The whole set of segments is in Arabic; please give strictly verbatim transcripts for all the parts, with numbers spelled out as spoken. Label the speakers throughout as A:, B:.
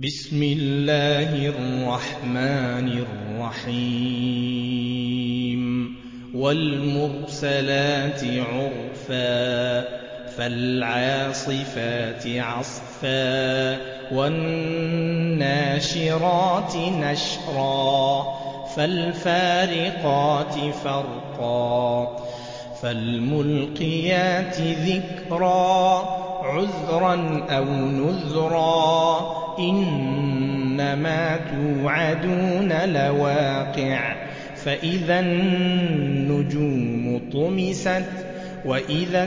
A: بسم الله الرحمن الرحيم والمرسلات عرفا فالعاصفات عصفا والناشرات نشرا فالفارقات فرقا فالملقيات ذكرا عذرا أو نذرا إنما توعدون لواقع فإذا النجوم طمست وإذا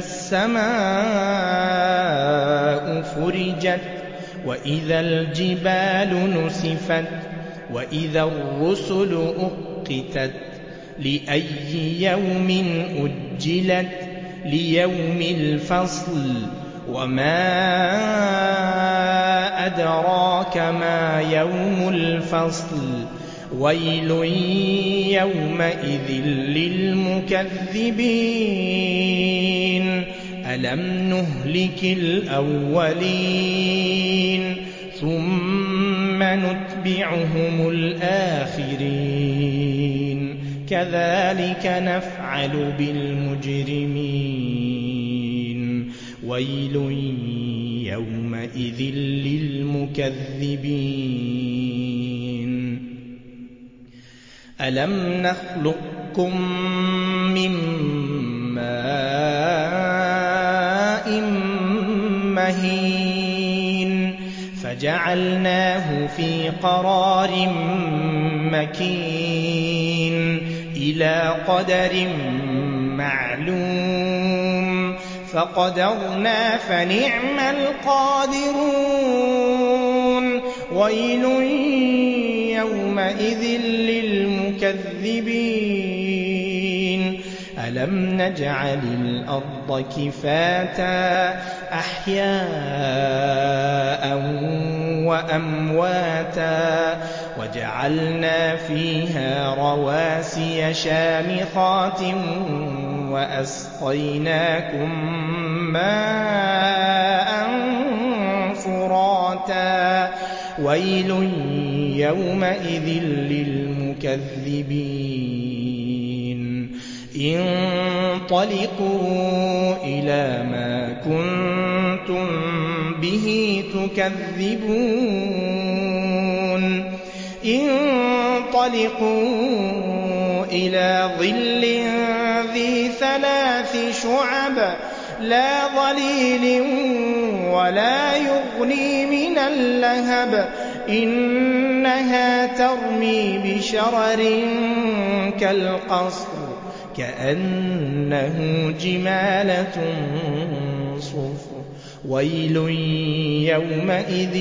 A: السماء فرجت وإذا الجبال نسفت وإذا الرسل أقتت لأي يوم أجلت ليوم الفصل وما أدراك ما يوم الفصل ويل يومئذ للمكذبين ألم نهلك الأولين ثم نتبعهم الآخرين كذلك نفعل بالمجرمين ويل يومئذ للمكذبين ألم نخلقكم من ماء مهين فجعلناه في قرار مكين إلى قدر معلوم فقدرنا فنعم القادرون ويل يومئذ للمكذبين ألم نجعل الأرض كفاتا أحياء وأمواتا وجعلنا فيها رواسي شامخات وأسقيناكم ماء فراتا ويل يومئذ للمكذبين انطلقوا إلى ما كنتم به تكذبون انطلقوا إلى ظل ذي ثلاث شعب لا ظليل ولا يغني من اللهب إنها ترمي بشرر كالقصر كأنه جمالة صفر ويل يومئذ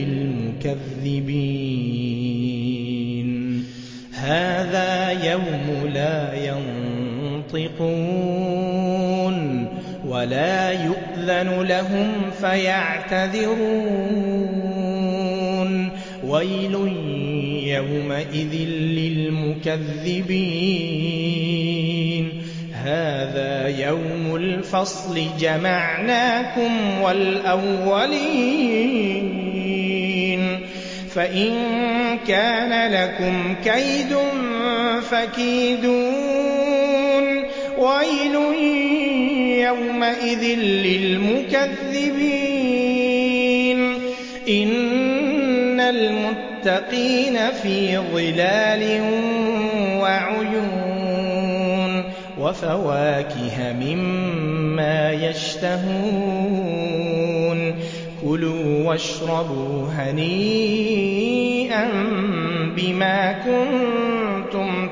A: للمكذبين هذا يوم لا ينطقون ولا يؤذن لهم فيعتذرون ويل يومئذ للمكذبين هذا يوم الفصل جمعناكم والأولين فإن كان لكم كيد فكيدون ويل يومئذ للمكذبين إن المتقين في ظلال وعيون وفواكه مما يشتهون كلوا واشربوا هنيئا بما كنتم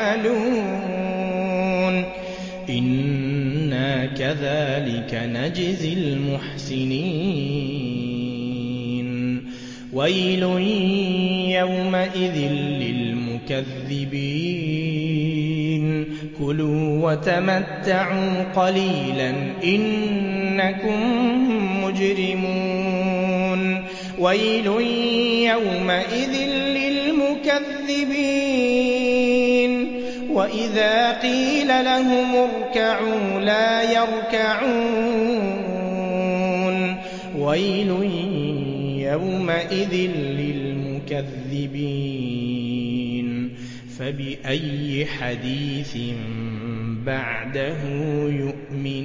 A: تعملون إنا كذلك نجزي المحسنين ويل يومئذ للمكذبين كلوا وتمتعوا قليلا إنكم مجرمون ويل يومئذ للمكذبين وإذا قيل لهم اركعوا لا يركعون ويل يَوْمَئِذٍ لِّلْمُكَذِّبِينَ فَبِأَيِّ حَدِيثٍ بَعْدَهُ يُؤْمِنُونَ